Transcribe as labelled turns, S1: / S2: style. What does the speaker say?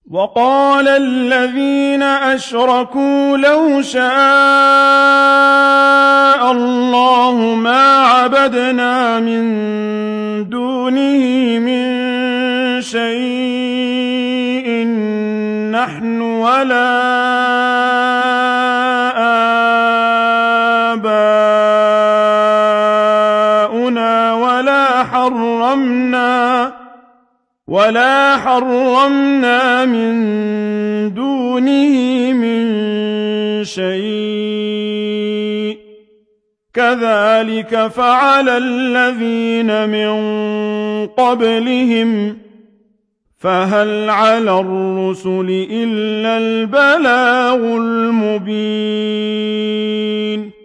S1: وقال الذين أشركوا لو شاء الله ما عبدنا من دونه من شيء نحن ولا آباؤنا ولا حرمنا من دونه من شيء كذلك فعل الذين من قبلهم فهل على الرسل إلا البلاغ المبين